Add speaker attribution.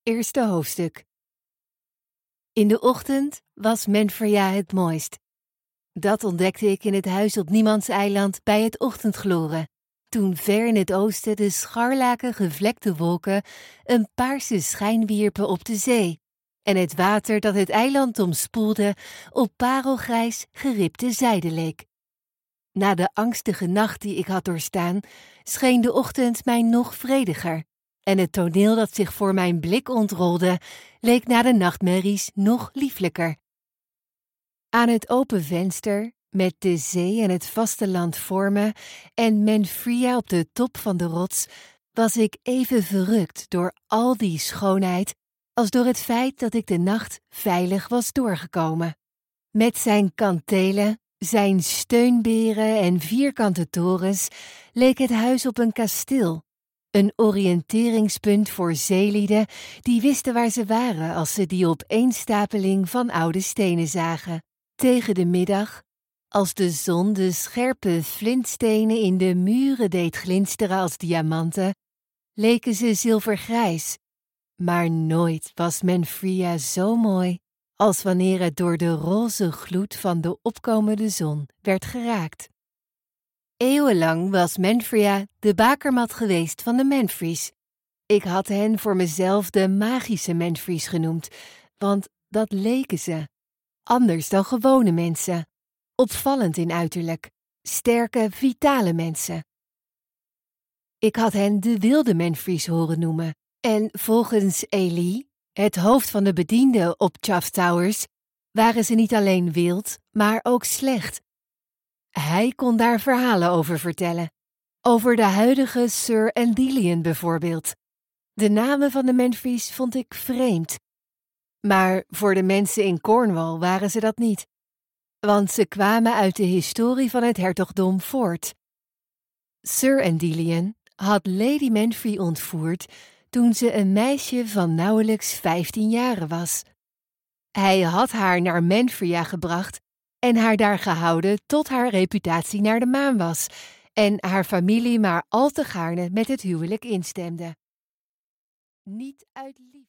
Speaker 1: Eerste hoofdstuk. In de ochtend was Menfria het mooist. Dat ontdekte ik in het huis op Niemands eiland bij het ochtendgloren, toen ver in het oosten de scharlaken gevlekte wolken een paarse schijn wierpen op de zee en het water dat het eiland omspoelde op parelgrijs geribde zijde leek. Na de angstige nacht die ik had doorstaan, scheen de ochtend mij nog vrediger, en het toneel dat zich voor mijn blik ontrolde, leek na de nachtmerries nog lieflijker. Aan het open venster, met de zee en het vasteland voor me en Menfria op de top van de rots, was ik even verrukt door al die schoonheid als door het feit dat ik de nacht veilig was doorgekomen. Met zijn kantelen, zijn steunberen en vierkante torens leek het huis op een kasteel, een oriënteringspunt voor zeelieden die wisten waar ze waren als ze die opeenstapeling van oude stenen zagen. Tegen de middag, als de zon de scherpe flintstenen in de muren deed glinsteren als diamanten, leken ze zilvergrijs, maar nooit was Menfria zo mooi als wanneer het door de roze gloed van de opkomende zon werd geraakt. Eeuwenlang was Menfria de bakermat geweest van de Menfries. Ik had hen voor mezelf de magische Menfries genoemd, want dat leken ze. Anders dan gewone mensen, opvallend in uiterlijk, sterke, vitale mensen. Ik had hen de wilde Menfries horen noemen, en volgens Elie, het hoofd van de bedienden op Chaff Towers, waren ze niet alleen wild, maar ook slecht. Hij kon daar verhalen over vertellen, over de huidige Sir Endilion bijvoorbeeld. De namen van de Menfries vond ik vreemd. Maar voor de mensen in Cornwall waren ze dat niet, want ze kwamen uit de historie van het hertogdom Fort. Sir Endilion had Lady Menfry ontvoerd toen ze een meisje van nauwelijks 15 jaren was. Hij had haar naar Menfria gebracht en haar daar gehouden tot haar reputatie naar de maan was en haar familie maar al te gaarne met het huwelijk instemde. Niet uit liefde.